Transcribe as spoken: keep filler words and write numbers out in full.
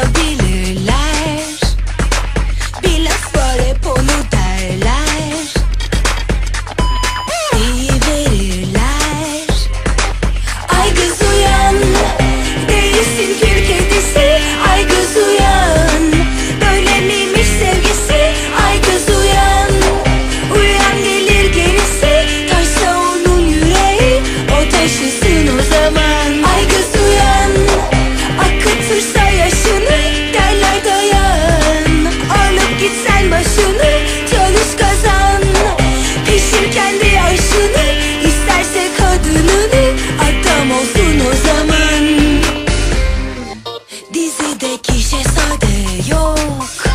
olabilirler. Bir laf var hep onu derler. İyi verirler. Ay kız uyan, değilsin kül kedisi. Ay kız uyan, böyle miymiş sevgisi? Ay kız uyan, uyan gelir gerisi. Taşsa onun yüreği, o taşısın o zaman. Ay kız uyan, akıtırsa yaşını, derler dayan. Alıp gitsen başını, çalış kazan. Pişir kendi aşını, isterse kadınını, adam olsun o zaman. Dizideki şehzade yok.